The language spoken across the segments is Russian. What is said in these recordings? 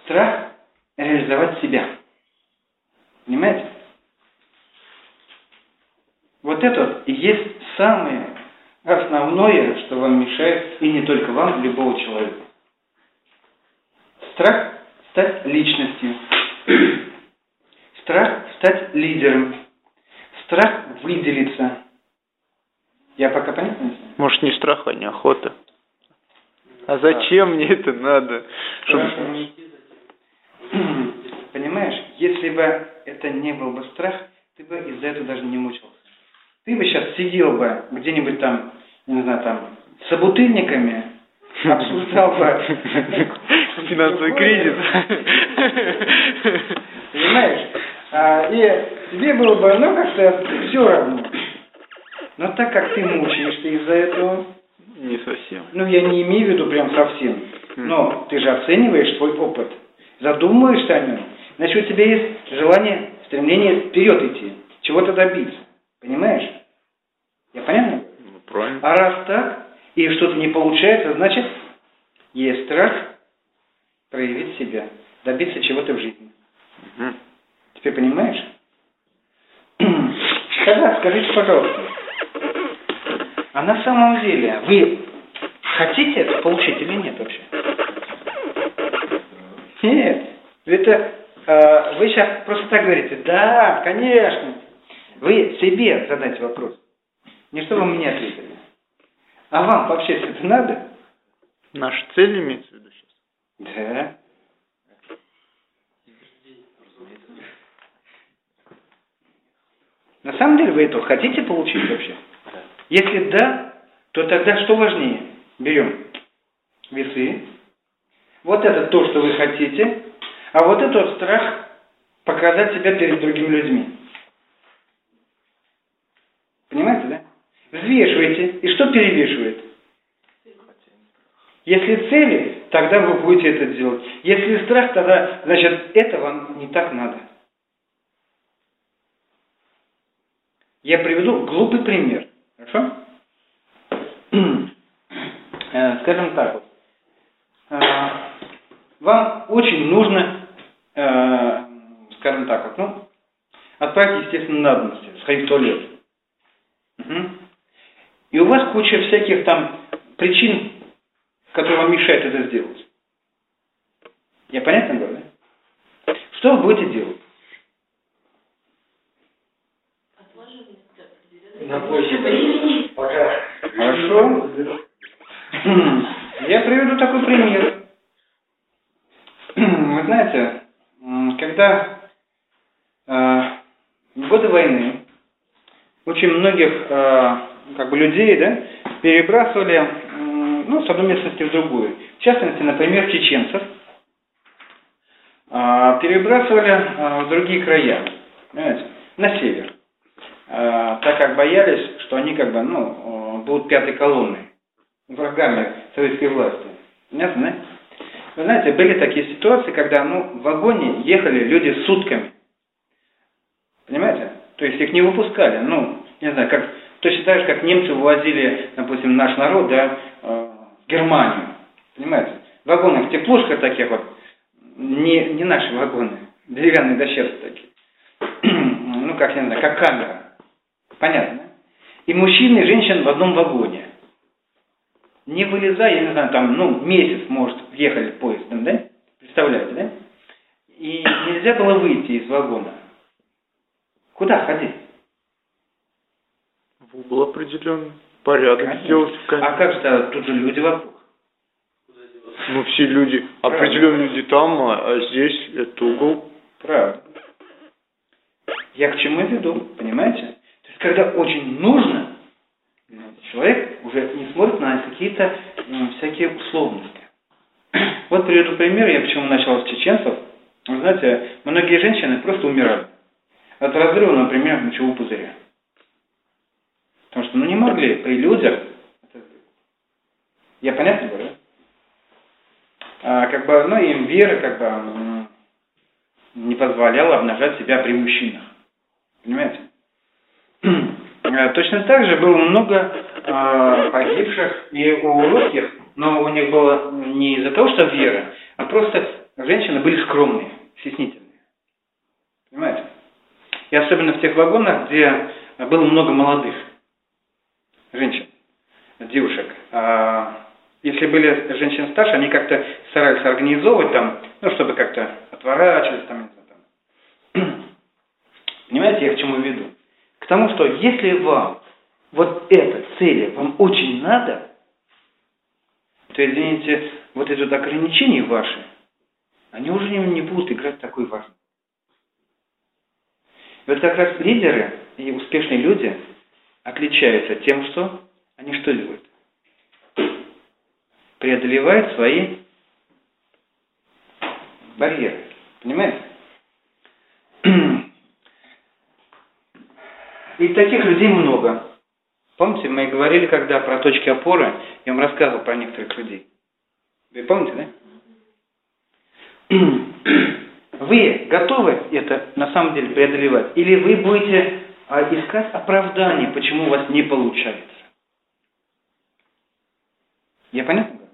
страх реализовать себя. Понимаете? Вот это и есть самое основное, что вам мешает, и не только вам, любого человека. Страх стать личностью. Страх стать лидером. Страх выделиться. Я пока понятно не знаю? Может, не страх, а неохота. А зачем мне это надо? Понимаешь, если бы это не был бы страх, ты бы из-за этого даже не мучился. Ты бы сейчас сидел бы где-нибудь там, не знаю, там, с собутыльниками, обсуждал бы финансовый кризис. Понимаешь? И тебе было бы, как-то все равно. Но так как ты мучаешься из-за этого... Не совсем. Я не имею в виду прям совсем. Но ты же оцениваешь свой опыт. Задумываешься о нем. Значит, у тебя есть желание, стремление вперед идти. Чего-то добиться. Понимаешь? Я понятно? Правильно. А раз так, и что-то не получается, значит, есть страх проявить себя. Добиться чего-то в жизни. Угу. Теперь понимаешь? Тогда скажите, пожалуйста, а на самом деле вы хотите это получить или нет вообще? Нет. Это вы сейчас просто так говорите. Да, конечно. Вы себе задайте вопрос. Не чтобы вы мне ответили. А вам вообще это надо? Наша цель имеется в виду сейчас? Да. На самом деле вы этого хотите получить вообще? Если да, то тогда что важнее? Берем весы. Вот это то, что вы хотите, а вот это вот страх показать себя перед другими людьми. Понимаете, да? Взвешивайте. И что перевешивает? Если цели, тогда вы будете это делать. Если страх, тогда, значит, это вам не так надо. Я приведу глупый пример. Хорошо? Скажем так вот. Вам очень нужно, скажем так вот, отправить, естественно, надобности, сходить в туалет. Угу. И у вас куча всяких там причин, которые вам мешают это сделать. Я понятно говорю, да? Что вы будете делать? На площади. Пока. Хорошо. Я приведу такой пример. Вы знаете, когда в годы войны очень многих людей, да, перебрасывали с одной местности в другую. В частности, например, чеченцев перебрасывали в другие края, понимаете, на север. Так как боялись, что они будут пятой колонной, врагами советской власти. Понятно, да? Вы знаете, были такие ситуации, когда в вагоне ехали люди сутками. Понимаете? То есть их не выпускали. Не знаю, точно так же, как немцы вывозили, допустим, наш народ, да, в Германию. Понимаете? В вагонах теплушка таких вот, не наши вагоны, деревянные дощерки такие. Как камера. Понятно? И мужчин, и женщин в одном вагоне. Не вылезая, я не знаю, месяц, может, ехали поездом, да? Представляете, да? И нельзя было выйти из вагона. Куда ходить? В угол определенный. Порядок сделать. А как же тут же люди вокруг? Все люди, определенные люди там, а здесь это угол. Правда. Я к чему веду, понимаете? То есть, когда очень нужно, человек уже не смотрит на какие-то всякие условности. Вот приведу пример, я почему начал с чеченцев. Вы знаете, многие женщины просто умирали от разрыва, например, мочевого пузыря. Потому что не могли при людях. Я понятно говорю? Им вера не позволяла обнажать себя при мужчинах. Понимаете? Точно так же было много погибших и у русских, но у них было не из-за того, что вера, а просто женщины были скромные, стеснительные. Понимаете? И особенно в тех вагонах, где было много молодых женщин, девушек. Если были женщины старше, они как-то старались организовывать там, ну, чтобы как-то отворачиваться, там, не знаю, там. Понимаете, я к чему веду? К тому, что если вам вот эта цель вам очень надо, то, извините, вот эти вот ограничения ваши, они уже не будут играть такой важной. Вот как раз лидеры и успешные люди отличаются тем, что они что делают? Преодолевают свои барьеры. Понимаете? И таких людей много. Помните, мы говорили, когда про точки опоры, я вам рассказывал про некоторых людей. Вы помните, да? Вы готовы это на самом деле преодолевать? Или вы будете искать оправдание, почему у вас не получается? Я понятно говорю?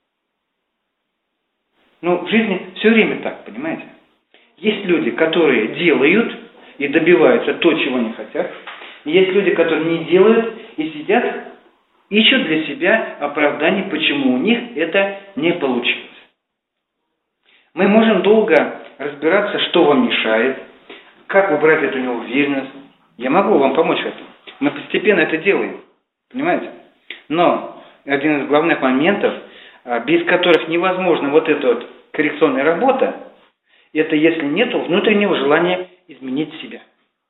Ну, в жизни все время так, понимаете? Есть люди, которые делают и добиваются то, чего не хотят. И есть люди, которые не делают и сидят, ищут для себя оправдание, почему у них это не получилось. Мы можем долго разбираться, что вам мешает, как убрать эту неуверенность. Я могу вам помочь в этом. Мы постепенно это делаем. Понимаете? Но один из главных моментов, без которых невозможна вот эта вот коррекционная работа, это если нет внутреннего желания изменить себя.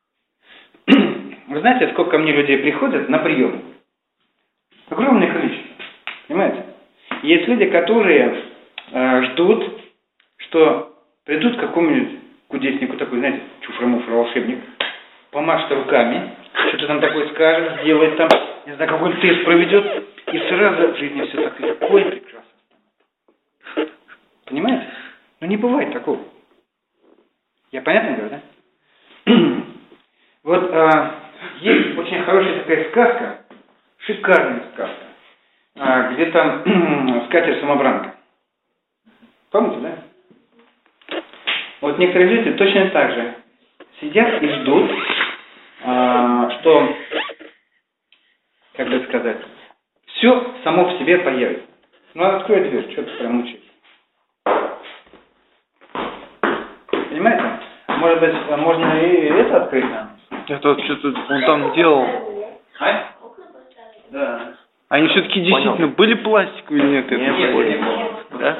Вы знаете, сколько ко мне людей приходят на прием? Огромное количество. Понимаете? Есть люди, которые ждут, что придут к какому-нибудь кудеснику, такой, знаете, чуфра-муфра, волшебник, помашет руками, что-то там такое скажет, сделает там, не знаю, какой-нибудь тест проведет, и сразу в жизни все так легко и прекрасно. Понимаете? Но не бывает такого. Я понятно говорю, да? Вот есть очень хорошая такая сказка, шикарная сказка, где там скатерть-самобранка. Помните, да? Вот некоторые люди точно так же сидят и ждут, что, как бы сказать, все само в себе появится. Ну, открой дверь, что ты прям учишь. Понимаете? Может быть, можно и это открыть нам? Это вот что-то он там делал. А? Да. Они все-таки действительно были пластиковые или нет? Нет. Да?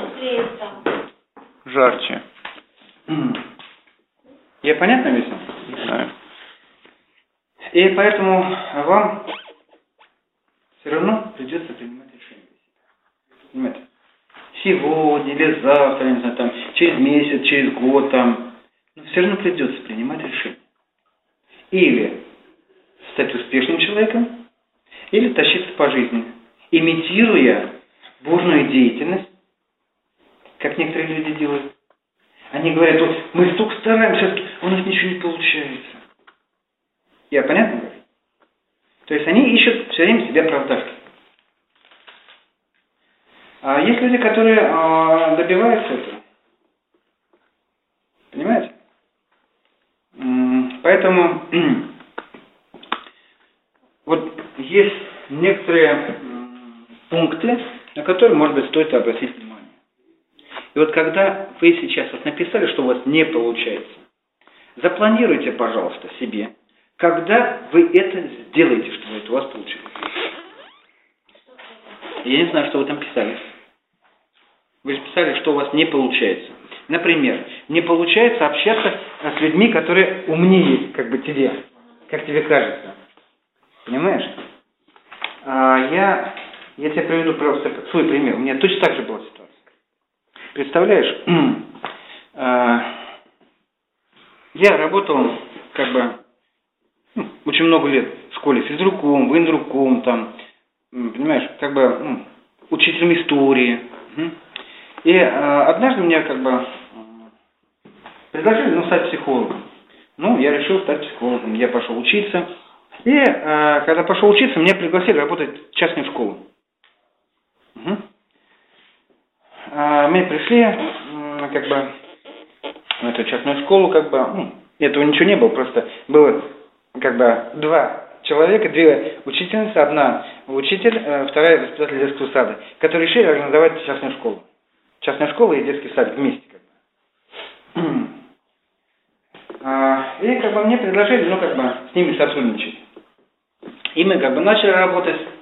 Жарче. Я понятно объяснил? Не знаю. И поэтому вам все равно придется принимать решение. Понимаете? Сегодня или завтра, не знаю, там, через месяц, через год, там. Но все равно придется принимать решение. Или стать успешным человеком, или тащиться по жизни, имитируя бурную деятельность, как некоторые люди делают. Они говорят, вот мы столько стараемся, у нас ничего не получается. Я понятно говорю? То есть они ищут все время себе оправдашки. А есть люди, которые добиваются этого. Понимаете? Поэтому вот есть некоторые пункты, на которые, может быть, стоит обратить внимание. И вот когда вы сейчас вот написали, что у вас не получается, запланируйте, пожалуйста, себе, когда вы это сделаете, чтобы это у вас получилось. Я не знаю, что вы там писали. Вы же писали, что у вас не получается. Например, не получается общаться с людьми, которые умнее, как бы тебе, как тебе кажется. Понимаешь? Я тебе приведу просто свой пример. У меня точно так же была ситуация. Представляешь, я работал как бы очень много лет в школе физруком, военруком, там, понимаешь, как бы учителем истории. И однажды мне как бы предложили стать психологом. Ну, я решил стать психологом. Я пошел учиться. И когда пошел учиться, меня пригласили работать в частную школу. Мы пришли, как бы в эту частную школу, как бы, этого ничего не было, просто было как бы два человека, две учительницы, одна учитель, вторая воспитатель детского сада, которые решили организовать частную школу. Частная школа и детский сад вместе, как бы. И как бы мне предложили, с ними сотрудничать. И мы как бы начали работать.